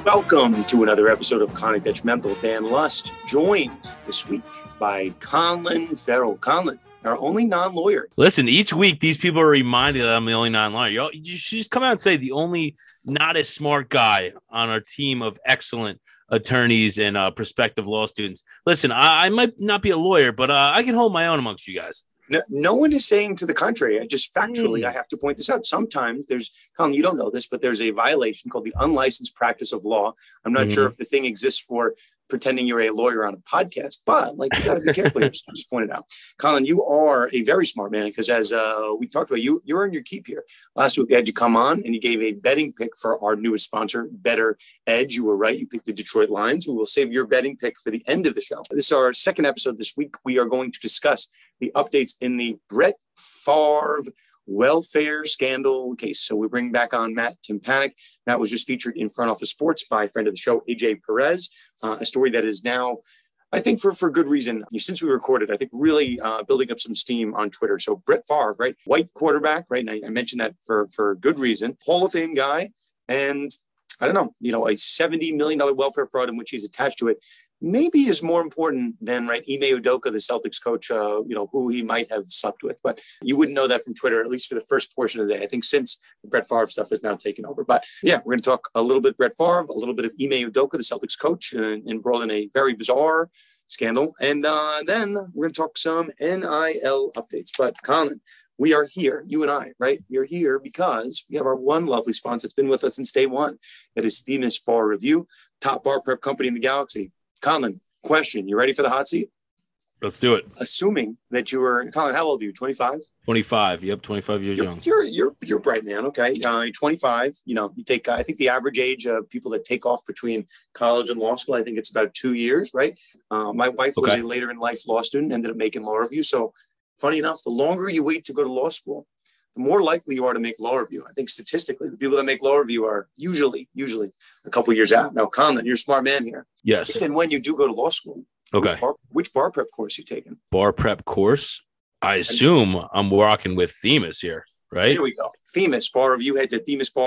Welcome to another episode of Chronic Detrimental. Dan Lust, joined this week by Conlon Farrell. Conlon, our only non-lawyer. Listen, each week these people are reminded that I'm the only non-lawyer. You should just come out and say the only not as smart guy on our team of excellent attorneys and prospective law students. Listen, I might not be a lawyer, but I can hold my own amongst you guys. No one is saying to the contrary. I just factually, I have to point this out. Sometimes Colin, you don't know this, but there's a violation called the unlicensed practice of law. I'm not sure if the thing exists for pretending you're a lawyer on a podcast, but you got to be careful here. So I just pointed out. Colin, you are a very smart man because as we talked about, you earned your keep here. Last week, we had you come on and you gave a betting pick for our newest sponsor, Better Edge. You were right. You picked the Detroit Lions. We will save your betting pick for the end of the show. This is our second episode this week. We are going to discuss the updates in the Brett Favre welfare scandal case. So we bring back on Matt Timpanic. Matt was just featured in Front Office Sports by a friend of the show, AJ Perez, a story that is now, I think for good reason, since we recorded, I think really building up some steam on Twitter. So Brett Favre, right? White quarterback, right? And I mentioned that for good reason. Hall of Fame guy. And I don't know, a $70 million welfare fraud in which he's attached to it maybe is more important than, right, Ime Udoka, the Celtics coach, who he might have slept with. But you wouldn't know that from Twitter, at least for the first portion of the day. I think since the Brett Favre stuff is now taken over. But yeah, we're going to talk a little bit Brett Favre, a little bit of Ime Udoka, the Celtics coach, and brought in a very bizarre scandal. And then we're going to talk some NIL updates. But Colin, we are here, you and I, right? We are here because we have our one lovely sponsor that's been with us since day one. That is Themis Bar Review, top bar prep company in the galaxy. Colin, question. You ready for the hot seat? Let's do it. Assuming that you were, Colin, how old are you? 25? 25. Yep. 25 years young. You're bright, man. Okay. You're 25. You take, I think the average age of people that take off between college and law school, I think it's about 2 years, right? My wife was a later in life law student, ended up making law review. So funny enough, the longer you wait to go to law school, the more likely you are to make law review. I think statistically, the people that make law review are usually a couple of years out. Now, Colin, you're a smart man here. Yes. If and when you do go to law school, okay, which bar prep course you taking? Bar prep course? I assume I'm rocking with Themis here, right? Here we go. Themis Bar Review. Head to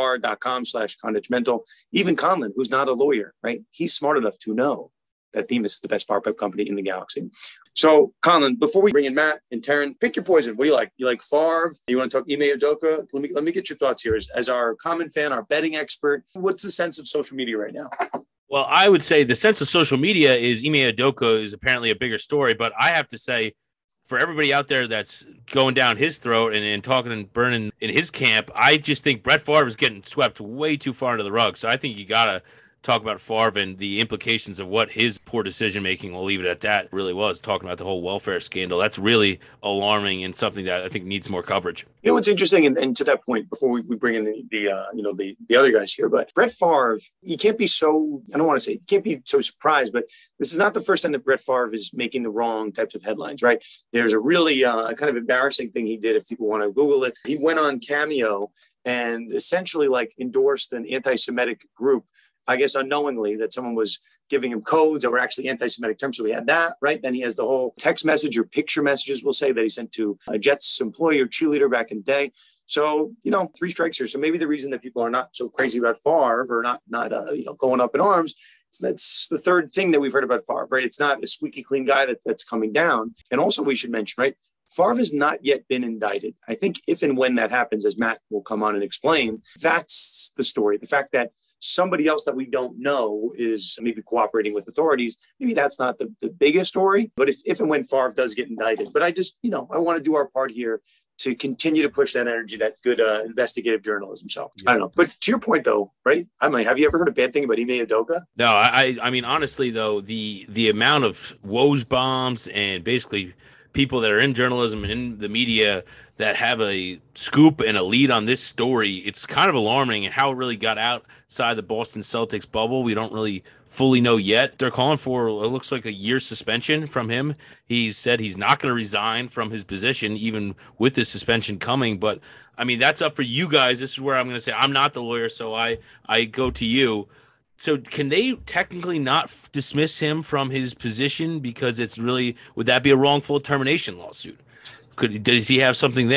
themisbar.com/condimental. Even Conlon, who's not a lawyer, right? He's smart enough to know that Themis is the best bar prep company in the galaxy. So, Colin, before we bring in Matt and Taryn, pick your poison. What do you like? You like Favre? You want to talk Ime Udoka? Let me get your thoughts here. As our common fan, our betting expert, what's the sense of social media right now? Well, I would say the sense of social media is Ime Udoka is apparently a bigger story, but I have to say, for everybody out there that's going down his throat and talking and burning in his camp, I just think Brett Favre is getting swept way too far under the rug. So I think you got to talk about Favre and the implications of what his poor decision-making, we'll leave it at that, really was, talking about the whole welfare scandal. That's really alarming and something that I think needs more coverage. What's interesting, and to that point, before we bring in the other guys here, but Brett Favre, you can't be so, I don't want to say, you can't be so surprised, but this is not the first time that Brett Favre is making the wrong types of headlines, right? There's a really kind of embarrassing thing he did, if people want to Google it. He went on Cameo and essentially endorsed an anti-Semitic group, I guess unknowingly, that someone was giving him codes that were actually anti-Semitic terms. So we had that, right? Then he has the whole text message or picture messages, we'll say, that he sent to a Jets employee or cheerleader back in the day. So, 3 strikes here. So maybe the reason that people are not so crazy about Favre or not going up in arms, that's the third thing that we've heard about Favre, right? It's not a squeaky clean guy that's coming down. And also we should mention, right, Favre has not yet been indicted. I think if and when that happens, as Matt will come on and explain, that's the story. The fact that somebody else that we don't know is maybe cooperating with authorities, maybe that's not the biggest story. But if and when Favre does get indicted, but I just, I want to do our part here to continue to push that energy, that good investigative journalism. So I don't know. But to your point, though, right? Have you ever heard a bad thing about Ime Udoka? No, I mean, honestly, though, the amount of Woj bombs and basically people that are in journalism and in the media that have a scoop and a lead on this story, it's kind of alarming. And how it really got outside the Boston Celtics bubble, we don't really fully know yet. They're calling for, it looks like, a year suspension from him. He said he's not going to resign from his position, even with this suspension coming. But, I mean, that's up for you guys. This is where I'm going to say I'm not the lawyer, so I go to you. So can they technically not dismiss him from his position because it's really, would that be a wrongful termination lawsuit? Does he have something there?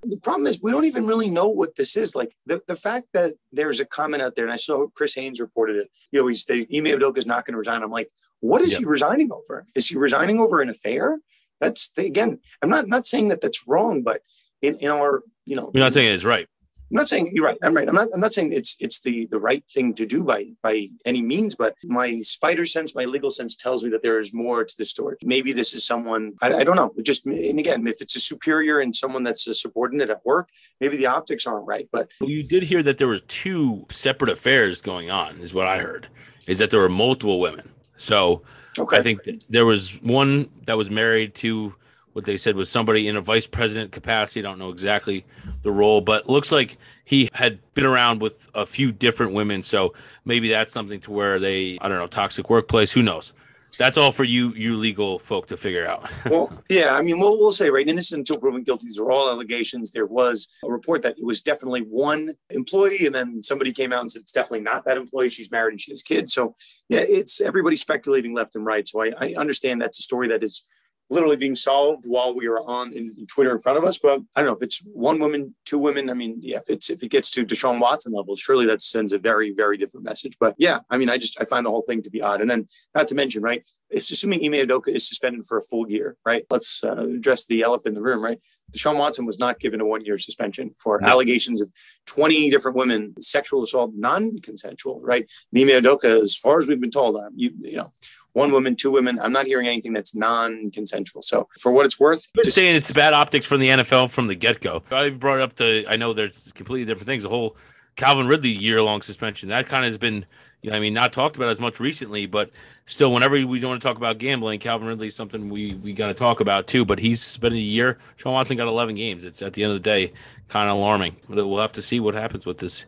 The problem is we don't even really know what this is. Like the fact that there's a comment out there, and I saw Chris Haynes reported it. He said Ime Udoka is not going to resign. I'm like, what is he resigning over? Is he resigning over an affair? Again, I'm not saying that that's wrong, but in our, you're not saying it's right. I'm not saying you're right. I'm right. I'm not saying it's the right thing to do by any means, but my spider sense, my legal sense tells me that there is more to the story. Maybe this is someone, I don't know. And again, if it's a superior and someone that's a subordinate at work, maybe the optics aren't right. But you did hear that there was 2 separate affairs going on, is what I heard, is that there were multiple women. So I think there was one that was married to what they said was somebody in a vice president capacity. I don't know exactly the role, but looks like he had been around with a few different women. So maybe that's something to where toxic workplace. Who knows? That's all for you legal folk to figure out. Well, yeah, I mean, we'll say, right, innocent until proven guilty. These are all allegations. There was a report that it was definitely one employee, and then somebody came out and said it's definitely not that employee. She's married and she has kids. So, yeah, it's everybody speculating left and right. So I understand that's a story that is literally being solved while we are on in Twitter in front of us. But I don't know if it's one woman, 2 women. I mean, yeah, if it gets to Deshaun Watson levels, surely that sends a very, very different message. But yeah, I mean, I find the whole thing to be odd. And then not to mention, right, it's assuming Ime Udoka is suspended for a full year, right? Let's address the elephant in the room, right? Deshaun Watson was not given a 1-year suspension for allegations of 20 different women, sexual assault, non-consensual, right? And Ime Udoka, as far as we've been told, you know, 1 woman, 2 women. I'm not hearing anything that's non-consensual. So for what it's worth, just saying it's bad optics from the NFL from the get-go. I brought up I know there's completely different things. The whole Calvin Ridley year-long suspension, that kind of has been, not talked about as much recently, but still, whenever we want to talk about gambling, Calvin Ridley is something we got to talk about too. But he's spent a year. Sean Watson got 11 games. It's at the end of the day kind of alarming. We'll have to see what happens with this.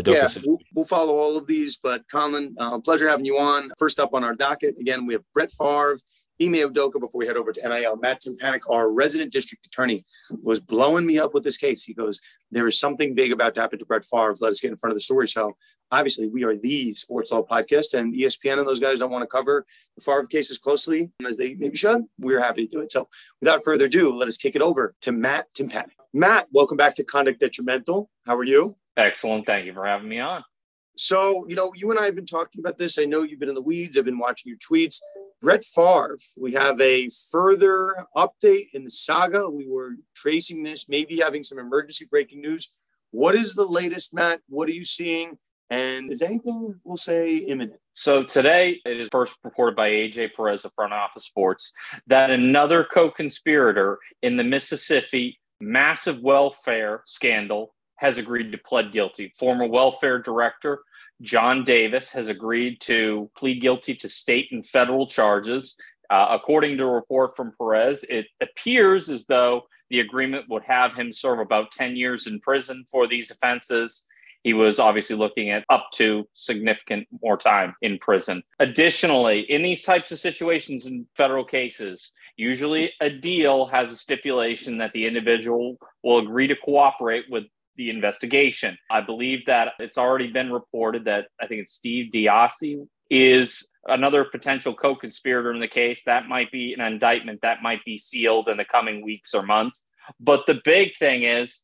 We'll follow all of these. But Colin, pleasure having you on. First up on our docket, again, we have Brett Favre, Ime Udoka. Before we head over to NIL, Matt Timpanek, our resident district attorney, was blowing me up with this case. He goes, there is something big about to happen to Brett Favre. Let us get in front of the story. So obviously we are the Sports Law podcast, and ESPN and those guys don't want to cover the Favre cases closely as they maybe should. We're happy to do it. So without further ado, let us kick it over to Matt Timpanek. Matt, welcome back to Conduct Detrimental. How are you? Excellent. Thank you for having me on. So, you and I have been talking about this. I know you've been in the weeds. I've been watching your tweets. Brett Favre, we have a further update in the saga. We were tracing this, maybe having some emergency breaking news. What is the latest, Matt? What are you seeing? And is anything, we'll say, imminent? So today, it is first reported by AJ Perez of Front Office Sports that another co-conspirator in the Mississippi massive welfare scandal has agreed to plead guilty. Former welfare director John Davis has agreed to plead guilty to state and federal charges. According to a report from Perez, it appears as though the agreement would have him serve about 10 years in prison for these offenses. He was obviously looking at up to significant more time in prison. Additionally, in these types of situations in federal cases, usually a deal has a stipulation that the individual will agree to cooperate with the investigation. I believe that it's already been reported that I think it's Steve Diassi is another potential co-conspirator in the case. That might be an indictment that might be sealed in the coming weeks or months. But the big thing is,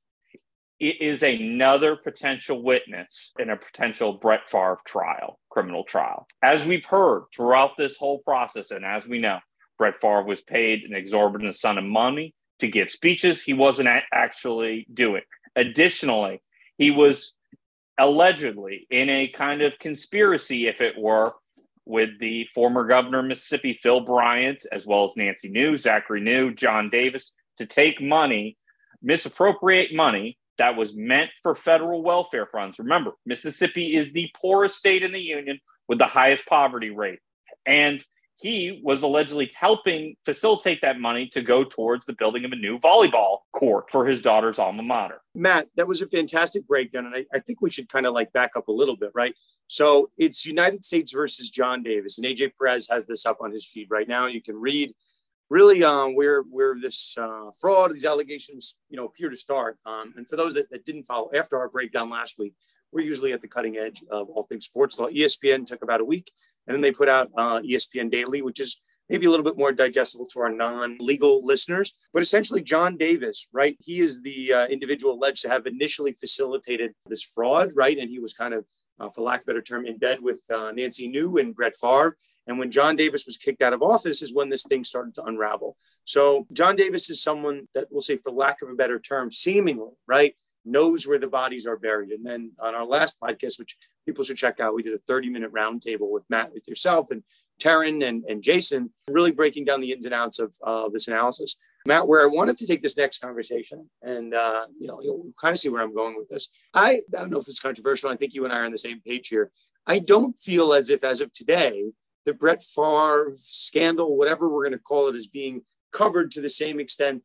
it is another potential witness in a potential Brett Favre trial, criminal trial. As we've heard throughout this whole process, and as we know, Brett Favre was paid an exorbitant sum of money to give speeches he wasn't actually doing. Additionally, he was allegedly in a kind of conspiracy, if it were, with the former governor of Mississippi, Phil Bryant, as well as Nancy New, Zachary New, John Davis, to take money, misappropriate money that was meant for federal welfare funds. Remember, Mississippi is the poorest state in the union with the highest poverty rate. And he was allegedly helping facilitate that money to go towards the building of a new volleyball court for his daughter's alma mater. Matt, that was a fantastic breakdown. And I think we should kind of like back up a little bit, right? So it's United States versus John Davis. And AJ Perez has this up on his feed right now. You can read really where this fraud, these allegations, appear to start. And for those that didn't follow, after our breakdown last week, we're usually at the cutting edge of all things sports law. ESPN took about a week, and then they put out ESPN Daily, which is maybe a little bit more digestible to our non-legal listeners. But essentially, John Davis, right? He is the individual alleged to have initially facilitated this fraud, right? And he was kind of, for lack of a better term, in bed with Nancy New and Brett Favre. And when John Davis was kicked out of office is when this thing started to unravel. So John Davis is someone that, we'll say, for lack of a better term, seemingly, right, knows where the bodies are buried. And then on our last podcast, which people should check out, we did a 30-minute roundtable with Matt, with yourself and Taryn and Jason, really breaking down the ins and outs of this analysis. Matt, where I wanted to take this next conversation, and you'll kind of see where I'm going with this. I don't know if it's controversial. I think you and I are on the same page here. I don't feel as if, as of today, the Brett Favre scandal, whatever we're going to call it, is being covered to the same extent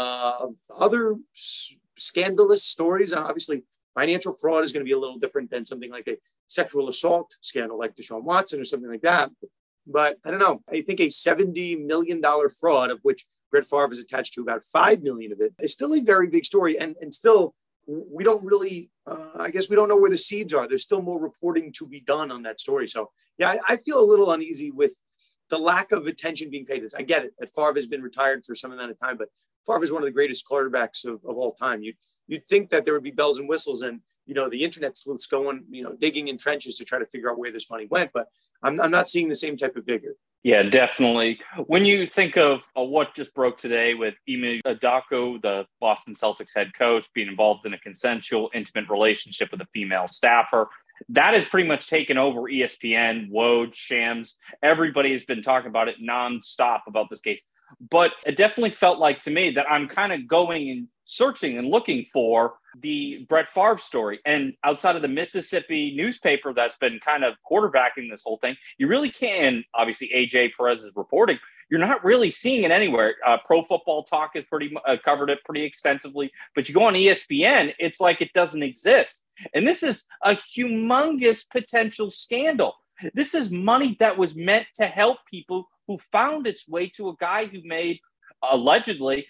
of other scandalous stories. Obviously, financial fraud is going to be a little different than something like a sexual assault scandal like Deshaun Watson or something like that. But I don't know. I think a $70 million fraud, of which Brett Favre is attached to about $5 million of it, is still a very big story. And still, we don't really, I guess we don't know where the seeds are. There's still more reporting to be done on that story. So, yeah, I feel a little uneasy with the lack of attention being paid to this. I get it that Favre has been retired for some amount of time, but Favre is one of the greatest quarterbacks of all time. You'd think that there would be bells and whistles and, the internet sleuths going, digging in trenches to try to figure out where this money went. But I'm not seeing the same type of vigor. Yeah, definitely. When you think of what just broke today with Ime Udoka, the Boston Celtics head coach, being involved in a consensual, intimate relationship with a female staffer, that has pretty much taken over ESPN, Woj, Shams. Everybody has been talking about it nonstop about this case. But it definitely felt like to me that I'm kind of going and searching and looking for the Brett Favre story. And outside of the Mississippi newspaper that's been kind of quarterbacking this whole thing, you really can. Obviously, AJ Perez is reporting. You're not really seeing it anywhere. Pro Football Talk has covered it pretty extensively. But you go on ESPN, it's like it doesn't exist. And this is a humongous potential scandal. This is money that was meant to help people who found its way to a guy who made allegedly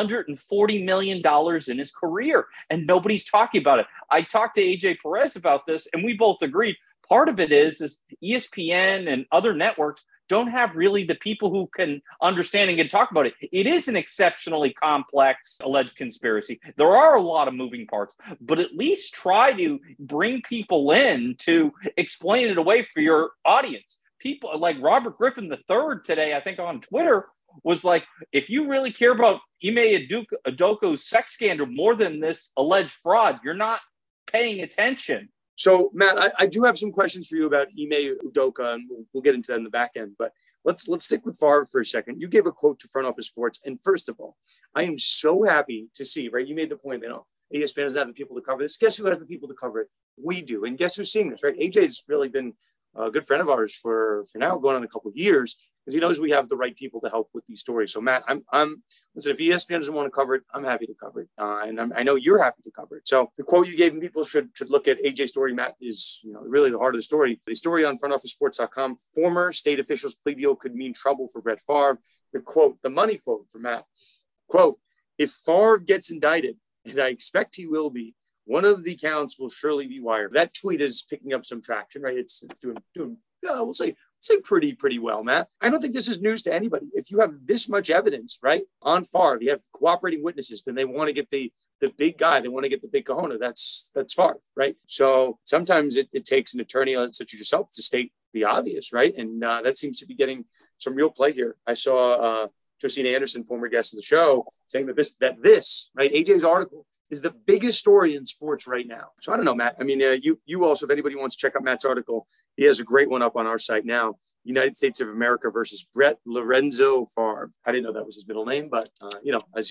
$140 million in his career, and nobody's talking about it. I talked to AJ Perez about this, and we both agreed. Part of it is ESPN and other networks don't have really the people who can understand and can talk about it. It is an exceptionally complex alleged conspiracy. There are a lot of moving parts, but at least try to bring people in to explain it away for your audience. People like Robert Griffin III today, I think on Twitter, was like, if you really care about Ime Udoka's sex scandal more than this alleged fraud, you're not paying attention. So, Matt, I do have some questions for you about Ime Udoka, and we'll get into that in the back end. But let's stick with Favre for a second. You gave a quote to Front Office Sports, and first of all, I am so happy to see, right? You made the point that ESPN doesn't have the people to cover this. Guess who has the people to cover it? We do. And guess who's seeing this, right? AJ's really been a good friend of ours for now, going on a couple of years, because he knows we have the right people to help with these stories. So, Matt, listen, if ESPN doesn't want to cover it, I'm happy to cover it. And I know you're happy to cover it. So the quote you gave, and people should look at AJ's story, Matt, is really the heart of the story. The story on frontofficesports.com, former state officials plea deal could mean trouble for Brett Favre. The quote, the money quote from Matt, quote, if Favre gets indicted, and I expect he will be, one of the counts will surely be wired. That tweet is picking up some traction, right? It's doing we'll say pretty well, Matt. I don't think this is news to anybody. If you have this much evidence, right, on Favre, you have cooperating witnesses, then they want to get the big guy. They want to get the big cojones. That's Favre, right? So sometimes it takes an attorney such as yourself to state the obvious, right? And that seems to be getting some real play here. I saw Josina Anderson, former guest of the show, saying that this, right, AJ's article is the biggest story in sports right now. So I don't know, Matt. I mean, you also, if anybody wants to check out Matt's article, he has a great one up on our site now. United States of America versus Brett Lorenzo Favre. I didn't know that was his middle name, but as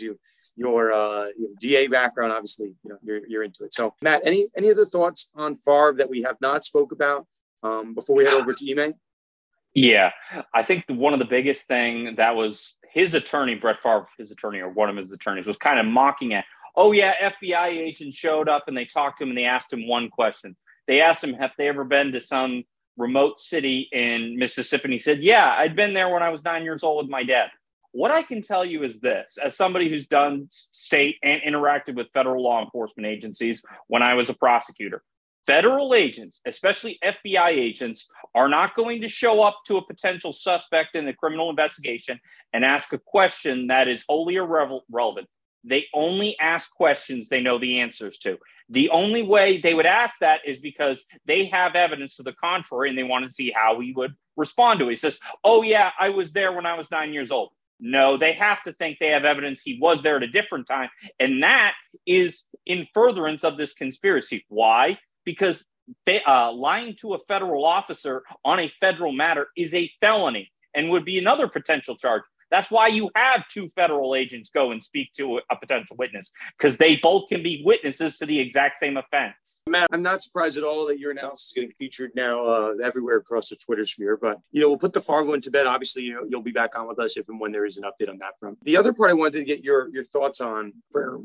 your DA background, obviously, you're into it. So, Matt, any other thoughts on Favre that we have not spoke about before we head over to Ime? Yeah, I think one of the biggest thing that was his attorney, Brett Favre, his attorney or one of his attorneys, was kind of mocking at. Oh, yeah, FBI agents showed up and they talked to him and they asked him one question. They asked him, have they ever been to some remote city in Mississippi? And he said, yeah, I'd been there when I was 9 years old with my dad. What I can tell you is this, as somebody who's done state and interacted with federal law enforcement agencies when I was a prosecutor, Federal agents, especially FBI agents, are not going to show up to a potential suspect in a criminal investigation and ask a question that is wholly irrelevant. They only ask questions they know the answers to. The only way they would ask that is because they have evidence to the contrary and they want to see how he would respond to it. He says, oh, yeah, I was there when I was 9 years old. No, they have to think they have evidence he was there at a different time. And that is in furtherance of this conspiracy. Why? Because lying to a federal officer on a federal matter is a felony and would be another potential charge. That's why you have two federal agents go and speak to a potential witness, because they both can be witnesses to the exact same offense. Matt, I'm not surprised at all that your analysis is getting featured now everywhere across the Twitter sphere. But, we'll put the Fargo into bed. Obviously, you'll be back on with us if and when there is an update on that front. The other part I wanted to get your thoughts on, for,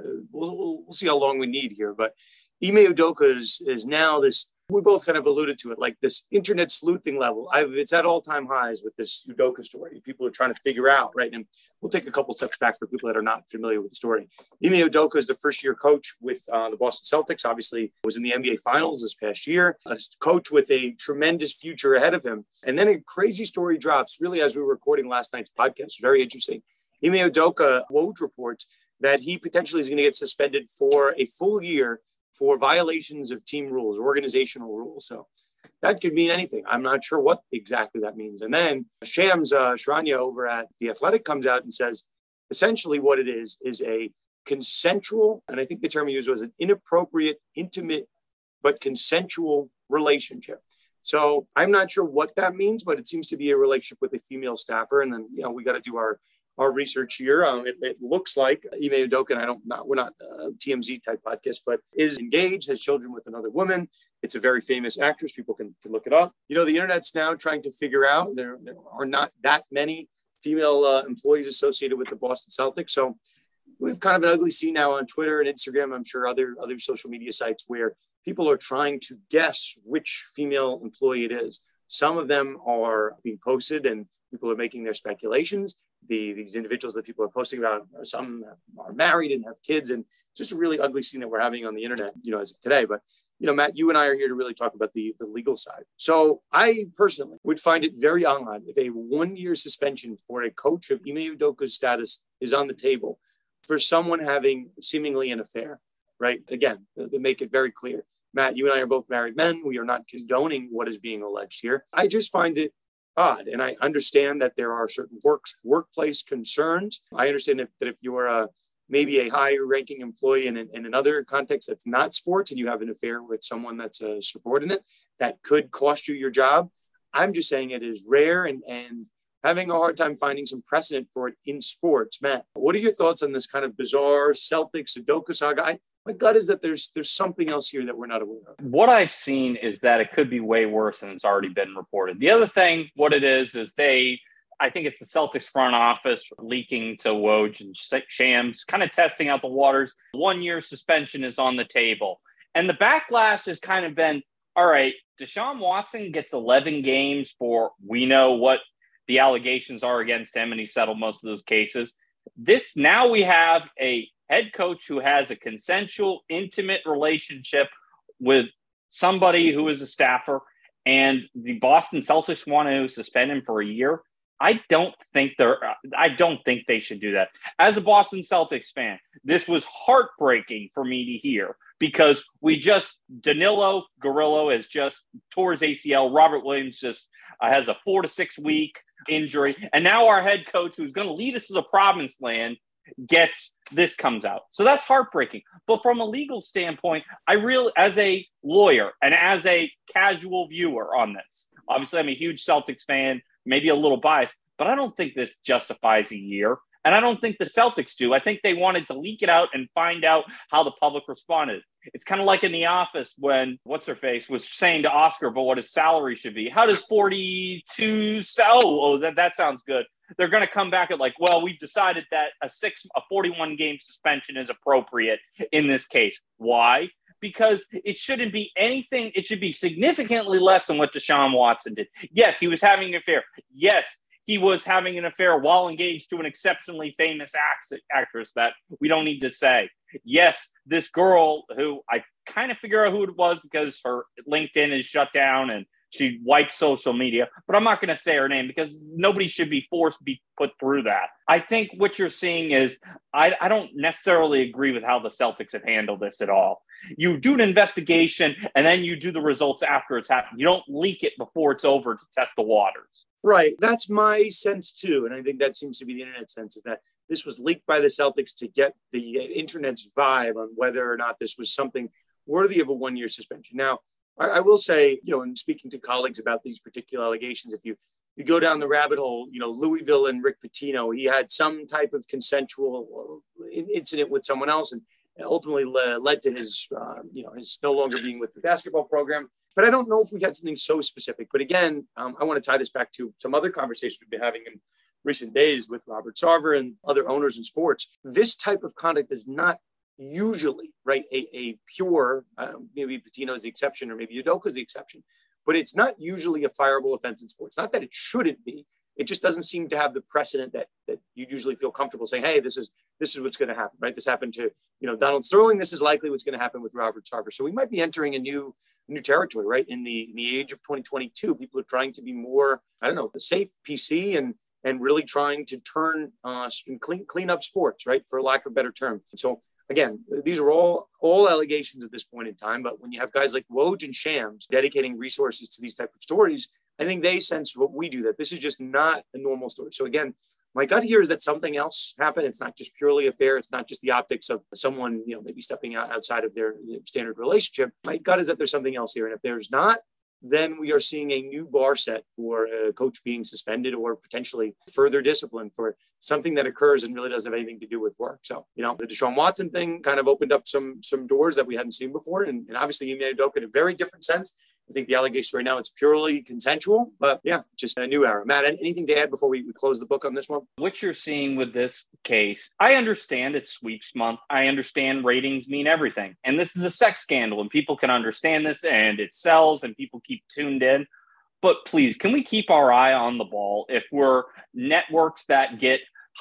we'll see how long we need here. But Ime Udoka is now this, we both kind of alluded to it, like this internet sleuthing level. It's at all-time highs with this Udoka story. People are trying to figure out, right? And we'll take a couple steps back for people that are not familiar with the story. Ime Udoka is the first-year coach with the Boston Celtics. Obviously, was in the NBA Finals this past year. A coach with a tremendous future ahead of him. And then a crazy story drops, really, as we were recording last night's podcast. Very interesting. Ime Udoka, Woj reports that he potentially is going to get suspended for a full year for violations of team rules, organizational rules. So that could mean anything. I'm not sure what exactly that means. And then Shams Charania over at The Athletic comes out and says, essentially what it is a consensual, and I think the term he used was an inappropriate, intimate, but consensual relationship. So I'm not sure what that means, but it seems to be a relationship with a female staffer. And then, we got to do our research here. It looks like Ime Udoka, and we're not a TMZ type podcast, but is engaged, has children with another woman. It's a very famous actress. People can look it up. The internet's now trying to figure out there are not that many female employees associated with the Boston Celtics. So we've kind of an ugly scene now on Twitter and Instagram. I'm sure other social media sites where people are trying to guess which female employee it is. Some of them are being posted and people are making their speculations. These individuals that people are posting about, some are married and have kids, and just a really ugly scene that we're having on the internet, as of today. But, Matt, you and I are here to really talk about the legal side. So I personally would find it very odd if a 1-year suspension for a coach of Ime Udoka's status is on the table for someone having seemingly an affair, right? Again, to make it very clear. Matt, you and I are both married men. We are not condoning what is being alleged here. I just find it odd. And I understand that there are certain workplace concerns. I understand that if you're maybe a higher ranking employee in another context that's not sports and you have an affair with someone that's a subordinate, that could cost you your job. I'm just saying it is rare and having a hard time finding some precedent for it in sports. Matt, what are your thoughts on this kind of bizarre Celtics Udoka saga? My gut is that there's something else here that we're not aware of. What I've seen is that it could be way worse than it's already been reported. The other thing, what it is I think it's the Celtics front office leaking to Woj and Shams, kind of testing out the waters. 1-year suspension is on the table. And the backlash has kind of been, all right, Deshaun Watson gets 11 games for, we know what the allegations are against him, and he settled most of those cases. Now we have a head coach who has a consensual, intimate relationship with somebody who is a staffer, and the Boston Celtics want to suspend him for a year. I don't think they should do that. As a Boston Celtics fan, this was heartbreaking for me to hear because Danilo Garillo has just tore his ACL. Robert Williams just has a 4 to 6 week injury. And now our head coach, who's going to lead us to the promised land, comes out. So that's heartbreaking. But from a legal standpoint, as a lawyer and as a casual viewer on this, obviously I'm a huge Celtics fan, maybe a little biased, but I don't think this justifies a year. And I don't think the Celtics do. I think they wanted to leak it out and find out how the public responded. It's kind of like in The Office when what's-her-face was saying to Oscar about what his salary should be. How does 42 sell? Oh, that sounds good. They're going to come back at we've decided that a 41-game suspension is appropriate in this case. Why? Because it shouldn't be anything. It should be significantly less than what Deshaun Watson did. Yes, he was having an affair. Yes, he was having an affair while engaged to an exceptionally famous actress that we don't need to say. yes, this girl who I kind of figure out who it was because her LinkedIn is shut down and she wiped social media, but I'm not going to say her name because nobody should be forced to be put through that. I think what you're seeing is I don't necessarily agree with how the Celtics have handled this at all. You do an investigation and then you do the results after it's happened. You don't leak it before it's over to test the waters. Right. That's my sense too. And I think that seems to be the internet sense, is that this was leaked by the Celtics to get the internet's vibe on whether or not this was something worthy of a 1-year suspension. Now, I will say, in speaking to colleagues about these particular allegations, if you go down the rabbit hole, Louisville and Rick Pitino, he had some type of consensual incident with someone else and ultimately led to his no longer being with the basketball program. But I don't know if we had something so specific. But again, I want to tie this back to some other conversations we've been having in recent days with Robert Sarver and other owners in sports. This type of conduct is not usually, right, a pure, maybe Pitino is the exception or maybe Udoka is the exception, but it's not usually a fireable offense in sports. Not that it shouldn't be. It just doesn't seem to have the precedent that you usually feel comfortable saying, hey, this is what's going to happen, right? This happened to, Donald Sterling. This is likely what's going to happen with Robert Sarver. So we might be entering a new territory, right? In the age of 2022, people are trying to be more, safe PC and really trying to turn clean up sports, right? For lack of a better term. So again, these are all allegations at this point in time. But when you have guys like Woj and Shams dedicating resources to these type of stories, I think they sense what we do, that this is just not a normal story. So again, my gut here is that something else happened. It's not just purely a fair. It's not just the optics of someone, maybe stepping outside of their standard relationship. My gut is that there's something else here. And if there's not, then we are seeing a new bar set for a coach being suspended or potentially further discipline for something that occurs and really doesn't have anything to do with work. So, the Deshaun Watson thing kind of opened up some doors that we hadn't seen before. And obviously, Ime Udoka in a very different sense. I think the allegation right now, it's purely consensual, but yeah, just a new era. Matt, anything to add before we close the book on this one? What you're seeing with this case, I understand it's sweeps month. I understand ratings mean everything. And this is a sex scandal and people can understand this and it sells and people keep tuned in. But please, can we keep our eye on the ball? If we're networks that get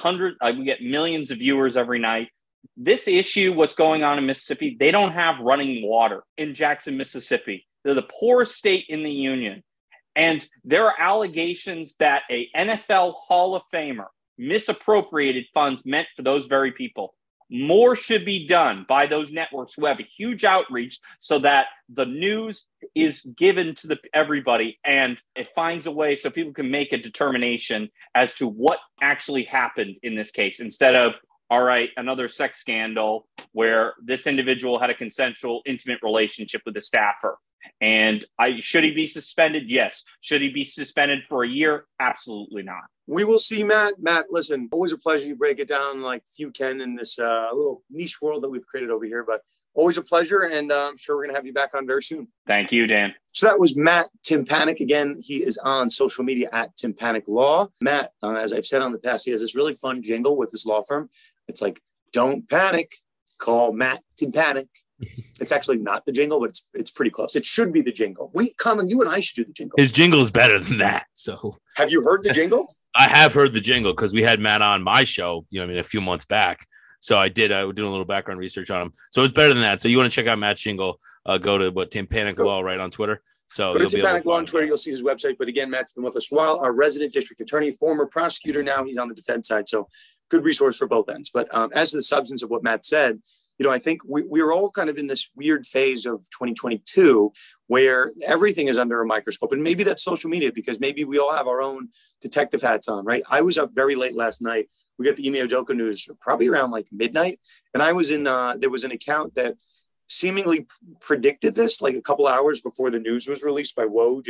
we get millions of viewers every night, this issue, what's going on in Mississippi, they don't have running water in Jackson, Mississippi. They're the poorest state in the union. And there are allegations that a NFL Hall of Famer misappropriated funds meant for those very people. More should be done by those networks who have a huge outreach so that the news is given to everybody and it finds a way so people can make a determination as to what actually happened in this case instead of, all right, another sex scandal where this individual had a consensual, intimate relationship with a staffer. And should he be suspended? Yes. Should he be suspended for a year? Absolutely not. We will see, Matt. Matt, listen, always a pleasure. You break it down like few can in this little niche world that we've created over here. But always a pleasure. And I'm sure we're going to have you back on very soon. Thank you, Dan. So that was Matt Tympanik. Again, he is on social media at Tympanik Law. Matt, as I've said on the past, he has this really fun jingle with his law firm. It's like, don't panic, call Matt Tympanik. It's actually not the jingle, but it's pretty close. It should be the jingle. Colin, you and I should do the jingle. His jingle is better than that. So have you heard the jingle? I have heard the jingle because we had Matt on my show, a few months back. So I did. I was doing a little background research on him. So it's better than that. So you want to check out Matt's jingle, go to Tympanik Law right on Twitter. So go to Tympanik Law on Twitter. You'll see his website. But again, Matt's been with us for a while. Our resident district attorney, former prosecutor. Now he's on the defense side. So good resource for both ends. But as to the substance of what Matt said, I think we're all kind of in this weird phase of 2022 where everything is under a microscope. And maybe that's social media because maybe we all have our own detective hats on, right? I was up very late last night. We got the Ime Udoka news probably around like midnight. And I was in, there was an account that seemingly predicted this like a couple hours before the news was released by Woj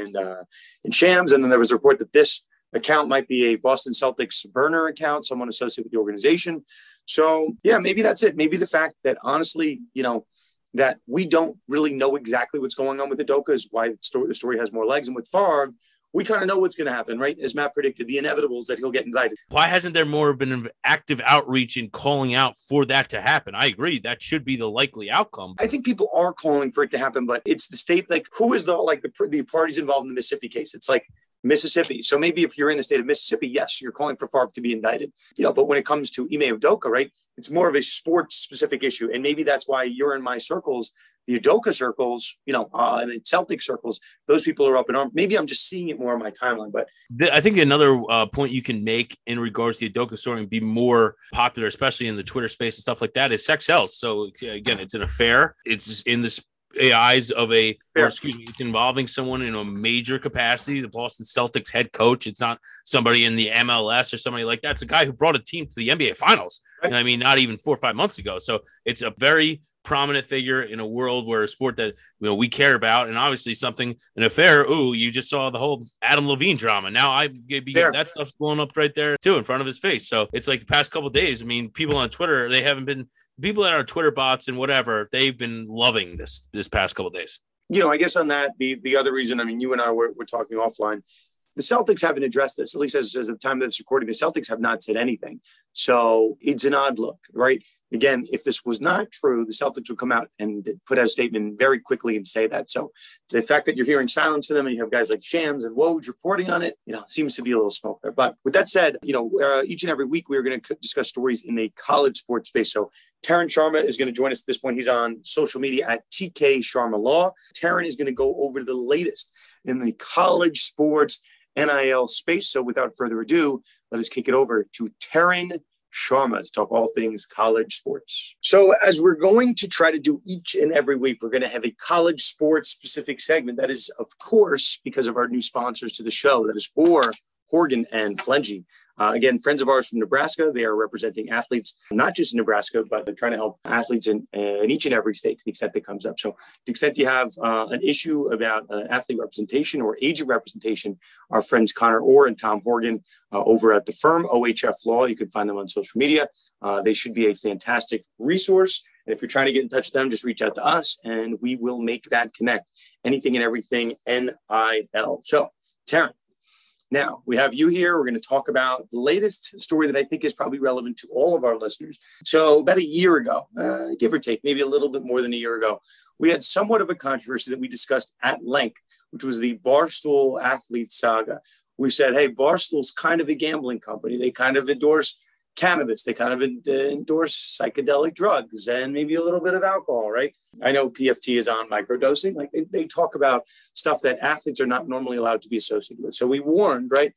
and Shams. And then there was a report that this account might be a Boston Celtics burner account, someone associated with the organization. So, yeah, maybe that's it. Maybe the fact that, honestly, that we don't really know exactly what's going on with Udoka is why the story has more legs. And with Favre, we kind of know what's going to happen, right? As Matt predicted, the inevitable is that he'll get indicted. Why hasn't there more been an active outreach in calling out for that to happen? I agree. That should be the likely outcome. I think people are calling for it to happen, but it's the state, like, who is the parties involved in the Mississippi case? It's like, Mississippi. So maybe if you're in the state of Mississippi, yes, you're calling for Favre to be indicted. But when it comes to Ime Udoka, right, it's more of a sports specific issue. And maybe that's why you're in my circles, the Udoka circles, and the Celtic circles, those people are up in arms. Maybe I'm just seeing it more on my timeline. But I think another point you can make in regards to the Udoka story and be more popular, especially in the Twitter space and stuff like that, is sex sells. So again, it's an affair. It's in this eyes of it's involving someone in a major capacity, the Boston Celtics head coach. It's not somebody in the MLS or somebody like that. It's a guy who brought a team to the NBA finals. Right. I mean, not even 4 or 5 months ago. So it's a very prominent figure in a world where a sport that we care about, and obviously an affair. Ooh, you just saw the whole Adam Levine drama. Now that stuff's blowing up right there too in front of his face. So it's like the past couple of days. I mean, people on Twitter, people that are Twitter bots and whatever, they've been loving this past couple of days. I guess on that, the other reason, I mean, you and I were talking offline. The Celtics haven't addressed this, at least as of the time of this recording. The Celtics have not said anything. So it's an odd look, right? Again, if this was not true, the Celtics would come out and put out a statement very quickly and say that. So the fact that you're hearing silence to them and you have guys like Shams and Woj reporting on it, seems to be a little smoke there. But with that said, each and every week we're going to discuss stories in the college sports space. So Taryn Sharma is going to join us at this point. He's on social media at TK Sharma Law. Taryn is going to go over the latest in the college sports NIL space. So without further ado, let us kick it over to Taryn Sharma to talk all things college sports. So as we're going to try to do each and every week, we're going to have a college sports specific segment. That is, of course, because of our new sponsors to the show. That is Orr, Horgan, and Flengy. Again, friends of ours from Nebraska. They are representing athletes, not just in Nebraska, but they're trying to help athletes in each and every state to the extent that comes up. So to the extent you have an issue about athlete representation or agent representation, our friends Connor Orr and Tom Horgan over at the firm OHF Law, you can find them on social media. They should be a fantastic resource. And if you're trying to get in touch with them, just reach out to us and we will make that connect. Anything and everything NIL. So, Taryn, now we have you here. We're going to talk about the latest story that I think is probably relevant to all of our listeners. So about a year ago, give or take, maybe a little bit more than a year ago, we had somewhat of a controversy that we discussed at length, which was the Barstool athlete saga. We said, hey, Barstool's kind of a gambling company. They kind of endorse cannabis. They kind of endorse psychedelic drugs and maybe a little bit of alcohol, right? I know PFT is on microdosing. Like they talk about stuff that athletes are not normally allowed to be associated with. So we warned, right?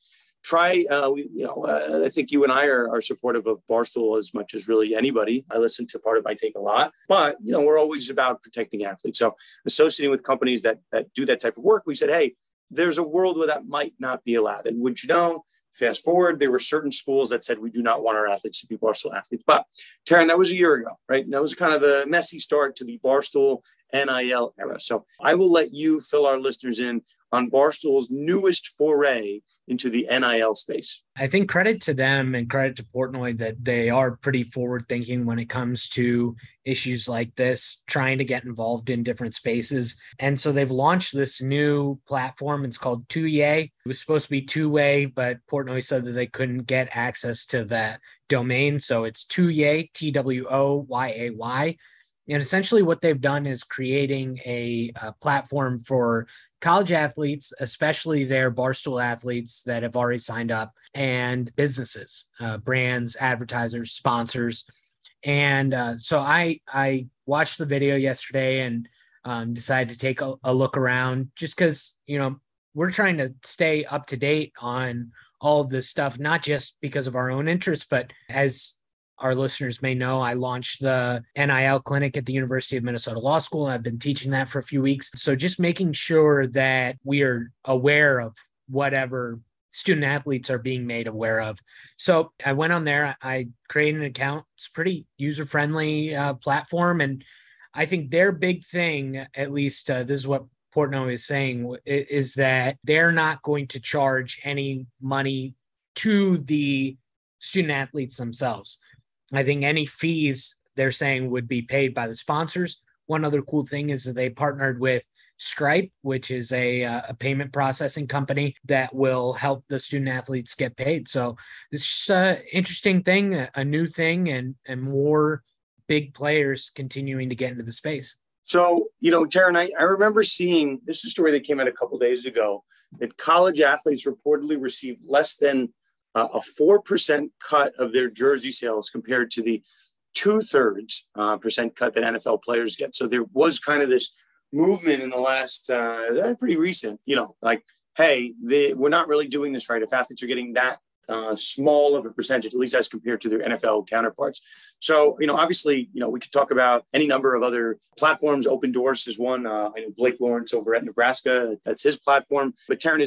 I think you and I are supportive of Barstool as much as really anybody. I listen to Part of My Take a lot, but we're always about protecting athletes. So associating with companies that do that type of work, we said, hey, there's a world where that might not be allowed. And would you know, fast forward, there were certain schools that said we do not want our athletes to be Barstool athletes. But Taryn, that was a year ago, right? And that was kind of a messy start to the Barstool NIL era. So I will let you fill our listeners in on Barstool's newest foray into the NIL space. I think credit to them and credit to Portnoy that they are pretty forward thinking when it comes to issues like this, trying to get involved in different spaces. And so they've launched this new platform. It's called Two-Yay. It was supposed to be two-way, but Portnoy said that they couldn't get access to that domain. So it's Two-Yay, Twoyay. And essentially what they've done is creating a platform for college athletes, especially their Barstool athletes that have already signed up, and businesses, brands, advertisers, sponsors. And so I watched the video yesterday and decided to take a look around just because, we're trying to stay up to date on all of this stuff, not just because of our own interests, but as our listeners may know, I launched the NIL clinic at the University of Minnesota Law School. I've been teaching that for a few weeks. So just making sure that we are aware of whatever student athletes are being made aware of. So I went on there, I created an account. It's a pretty user-friendly platform. And I think their big thing, at least this is what Portnoy is saying, is that they're not going to charge any money to the student athletes themselves. I think any fees they're saying would be paid by the sponsors. One other cool thing is that they partnered with Stripe, which is a payment processing company that will help the student athletes get paid. So it's just an interesting thing, a new thing, and more big players continuing to get into the space. So, Taryn, I remember seeing, this is a story that came out a couple of days ago, that college athletes reportedly received less than a 4% cut of their jersey sales compared to the 2/3 percent cut that NFL players get. So there was kind of this movement in the last, pretty recent, like, hey, we're not really doing this right if athletes are getting that small of a percentage, at least as compared to their NFL counterparts. So, obviously, we could talk about any number of other platforms. Open Doors is one. I know Blake Lawrence over at Nebraska, that's his platform. But Taryn,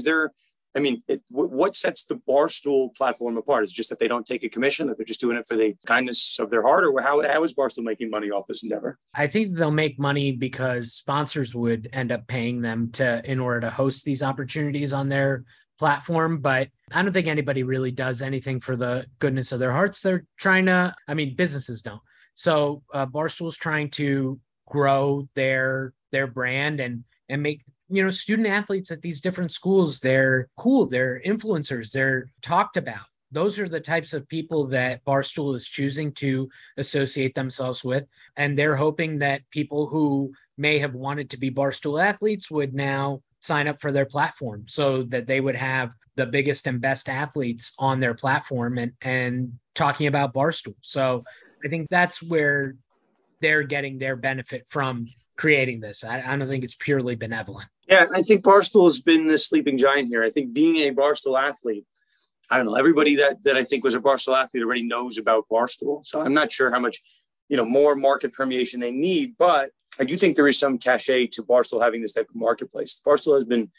what sets the Barstool platform apart? Is it just that they don't take a commission, that they're just doing it for the kindness of their heart, or how is Barstool making money off this endeavor? I think they'll make money because sponsors would end up paying them in order to host these opportunities on their platform. But I don't think anybody really does anything for the goodness of their hearts. They're trying to, businesses don't. So Barstool's trying to grow their brand and make, student athletes at these different schools, they're cool, they're influencers, they're talked about. Those are the types of people that Barstool is choosing to associate themselves with. And they're hoping that people who may have wanted to be Barstool athletes would now sign up for their platform so that they would have the biggest and best athletes on their platform and talking about Barstool. So I think that's where they're getting their benefit from creating this. I don't think it's purely benevolent. Yeah, I think Barstool has been the sleeping giant here. I think being a Barstool athlete, I don't know, everybody that I think was a Barstool athlete already knows about Barstool. So I'm not sure how much, more market permeation they need, but I do think there is some cachet to Barstool having this type of marketplace. Barstool has been,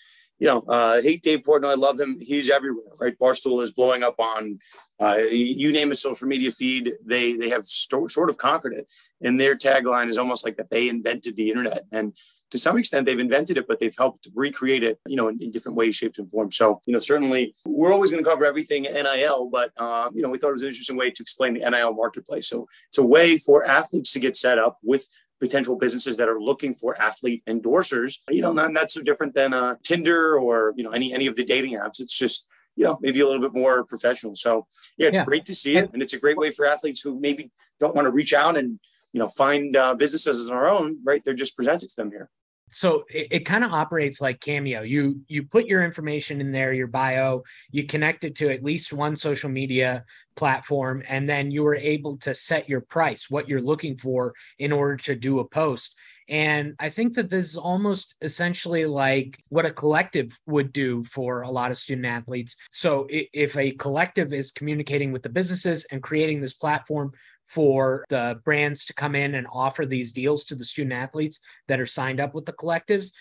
I hate Dave Portnoy. I love him. He's everywhere, right? Barstool is blowing up on, you name a social media feed. They have sort of conquered it. And their tagline is almost like that they invented the internet. And to some extent, they've invented it, but they've helped recreate it, in different ways, shapes, and forms. So, certainly we're always going to cover everything NIL, but, we thought it was an interesting way to explain the NIL marketplace. So it's a way for athletes to get set up with potential businesses that are looking for athlete endorsers, not so different than Tinder or, any of the dating apps. It's just, maybe a little bit more professional. So it's great to see it. And it's a great way for athletes who maybe don't want to reach out and, find businesses on our own, right? They're just presented to them here. So it kind of operates like Cameo. You put your information in there, your bio, you connect it to at least one social media platform, and then you are able to set your price, what you're looking for in order to do a post. And I think that this is almost essentially like what a collective would do for a lot of student athletes. So if a collective is communicating with the businesses and creating this platform for the brands to come in and offer these deals to the student athletes that are signed up with the collectives,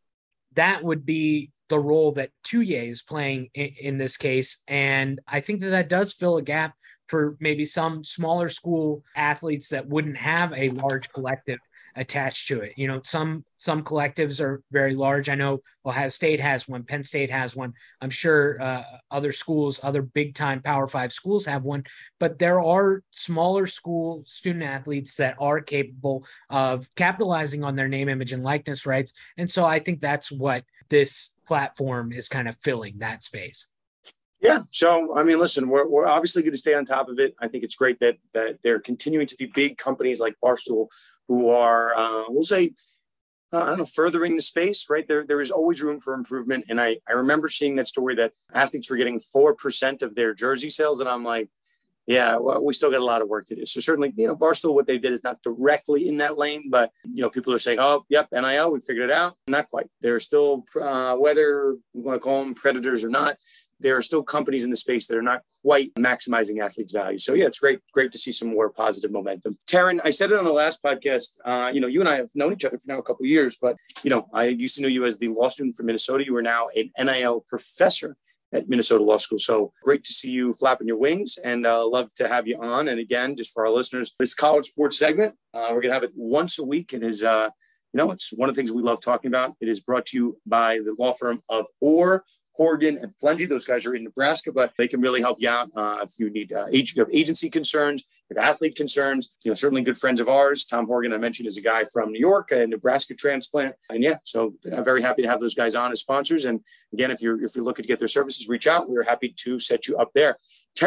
that would be the role that Tuye is playing in this case. And I think that does fill a gap for maybe some smaller school athletes that wouldn't have a large collective attached to it. Some collectives are very large. I know Ohio State has one, Penn State has one. I'm sure other schools, other big time Power 5 schools have one, but there are smaller school student athletes that are capable of capitalizing on their name, image, and likeness rights. And so I think that's what this platform is kind of filling, that space. Yeah. So, listen, we're obviously going to stay on top of it. I think it's great that there continuing to be big companies like Barstool who are, we'll say, furthering the space, right? There is always room for improvement. And I remember seeing that story that athletes were getting 4% of their jersey sales. And I'm like, yeah, well, we still got a lot of work to do. So certainly, Barstool, what they did is not directly in that lane, but, people are saying, oh, yep, NIL, we figured it out. Not quite. There are still, whether you want to call them predators or not, there are still companies in the space that are not quite maximizing athletes' value. So yeah, it's great to see some more positive momentum. Taryn, I said it on the last podcast, you and I have known each other for now a couple of years, but, I used to know you as the law student from Minnesota. You are now an NIL professor at Minnesota Law School. So great to see you flapping your wings, and love to have you on. And again, just for our listeners, this college sports segment, we're going to have it once a week. And is, it's one of the things we love talking about. It is brought to you by the law firm of Orr, Horgan, and Flengy. Those guys are in Nebraska, but they can really help you out if you need you have agency concerns, you have athlete concerns. Certainly good friends of ours. Tom Horgan, I mentioned, is a guy from New York, a Nebraska transplant, and so I'm very happy to have those guys on as sponsors. And again, if you're looking to get their services, reach out. We're happy to set you up there. Taryn,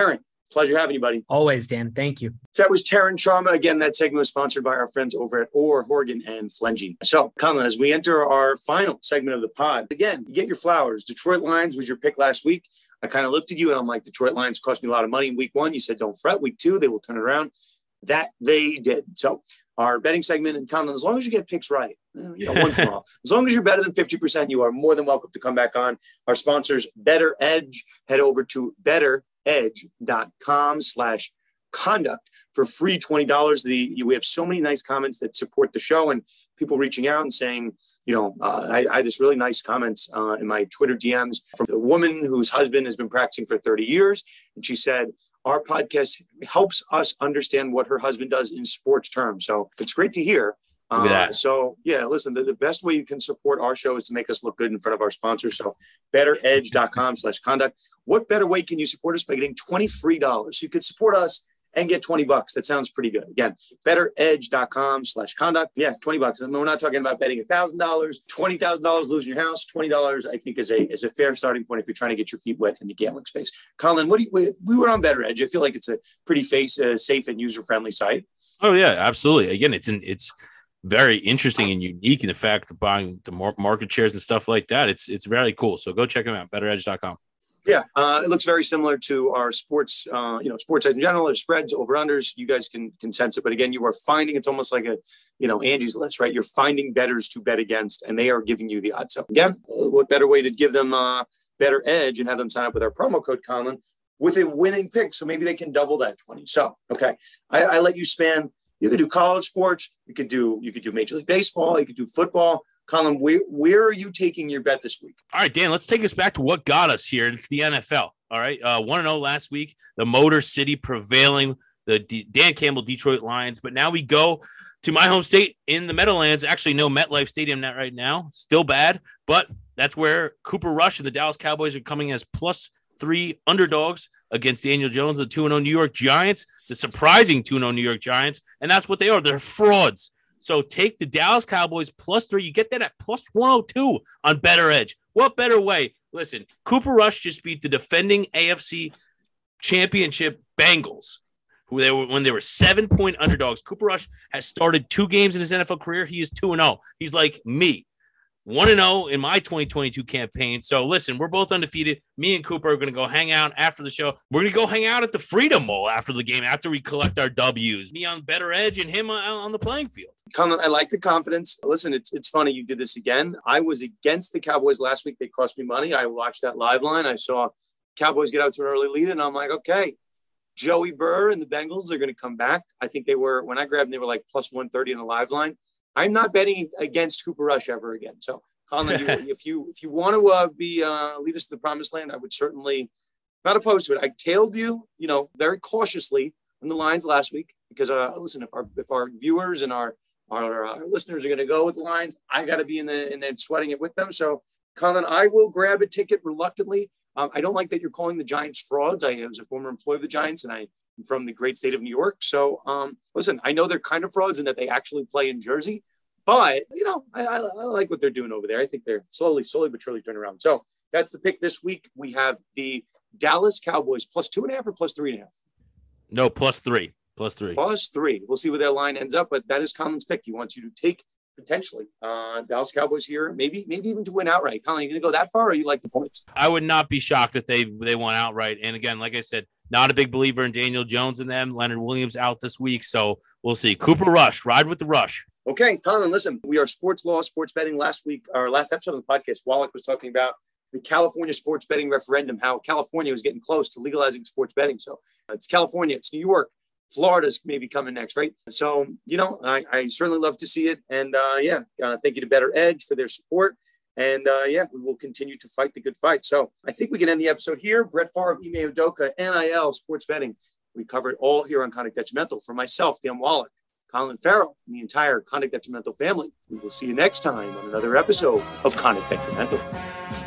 Pleasure having you, buddy. Always, Dan. Thank you. So that was Terran Sharma. Again, that segment was sponsored by our friends over at Orr, Horgan, and Flengy. So, Colin, as we enter our final segment of the pod, again, you get your flowers. Detroit Lions was your pick last week. I kind of looked at you and I'm like, Detroit Lions cost me a lot of money in week 1. You said, don't fret. Week 2, they will turn it around. That they did. So our betting segment, and Colin, as long as you get picks right, once in a while, as long as you're better than 50%, you are more than welcome to come back on. Our sponsors, Better Edge. Head over to betteredge.com/conduct for free $20. We have so many nice comments that support the show and people reaching out and saying, I had this really nice comments in my Twitter DMs from a woman whose husband has been practicing for 30 years. And she said, our podcast helps us understand what her husband does in sports terms. So it's great to hear. So yeah, listen, the best way you can support our show is to make us look good in front of our sponsors. So betteredge.com/conduct. What better way can you support us by getting $20 free? So you could support us and get $20. That sounds pretty good. Again, betteredge.com/conduct. Yeah, $20. And we're not talking about betting $1,000, $20,000 losing your house. $20, I think, is a fair starting point if you're trying to get your feet wet in the gambling space. Colin, we were on Better Edge. I feel like it's a pretty safe and user-friendly site. Oh yeah, absolutely. Again, it's very interesting and unique in the fact of buying the market shares and stuff like that. It's very cool. So go check them out, betteredge.com. Yeah, it looks very similar to our sports, sports in general. There's spreads, over-unders. You guys can sense it. But again, you are finding, it's almost like Angie's List, right? You're finding bettors to bet against, and they are giving you the odds. So again, what better way to give them Better Edge and have them sign up with our promo code, Colin, with a winning pick. So maybe they can double that 20. So, okay, I let you span. You could do college sports. You could do Major League Baseball. You could do football. Colin, where are you taking your bet this week? All right, Dan, let's take us back to what got us here. It's the NFL. All right, 1-0 last week. The Motor City prevailing, the Dan Campbell Detroit Lions. But now we go to my home state in the Meadowlands. Actually, no MetLife Stadium not right now. Still bad, but that's where Cooper Rush and the Dallas Cowboys are coming as +3 underdogs against Daniel Jones, the 2-0 New York Giants, the surprising 2-0 New York Giants. And that's what they are. They're frauds. So take the Dallas Cowboys +3. You get that at +102 on Better Edge. What better way? Listen, Cooper Rush just beat the defending AFC championship Bengals, when they were 7-point underdogs. Cooper Rush has started 2 games in his NFL career. He is 2-0. He's like me. 1-0 in my 2022 campaign. So listen, we're both undefeated. Me and Cooper are going to go hang out after the show. We're going to go hang out at the Freedom Mall after the game, after we collect our W's. Me on Better Edge and him on the playing field. Colin, I like the confidence. Listen, it's funny you did this again. I was against the Cowboys last week. They cost me money. I watched that live line. I saw Cowboys get out to an early lead, and I'm like, okay, Joey Burr and the Bengals are going to come back. I think they were, when I grabbed them, they were like +130 in the live line. I'm not betting against Cooper Rush ever again. So, Colin, if you want to lead us to the promised land, I would certainly not opposed to it. I tailed you, very cautiously on the lines last week because listen, if our viewers and our listeners are going to go with the lines, I got to be in there sweating it with them. So, Colin, I will grab a ticket reluctantly. I don't like that you're calling the Giants frauds. I was a former employee of the Giants, and I'm from the great state of New York. So, listen, I know they're kind of frauds in that they actually play in Jersey. But, I like what they're doing over there. I think they're slowly but surely turning around. So that's the pick this week. We have the Dallas Cowboys +2.5 or +3.5? No, +3. +3. We'll see where that line ends up. But that is Colin's pick. He wants you to take potentially Dallas Cowboys here, maybe even to win outright. Colin, you going to go that far, or you like the points? I would not be shocked if they won outright. And again, like I said, not a big believer in Daniel Jones and them. Leonard Williams out this week. So we'll see. Cooper Rush, ride with the Rush. Okay, Colin, listen, we are sports law, sports betting. Last week, our last episode of the podcast, Wallach was talking about the California sports betting referendum, how California was getting close to legalizing sports betting. So it's California, it's New York, Florida's maybe coming next, right? So, I certainly love to see it. And thank you to Better Edge for their support. And we will continue to fight the good fight. So I think we can end the episode here. Brett Favre, Ime Udoka, NIL, sports betting. We covered all here on Conduct Detrimental. For myself, Dan Wallach, Colin Farrell, and the entire Conduct Detrimental family, we will see you next time on another episode of Conduct Detrimental.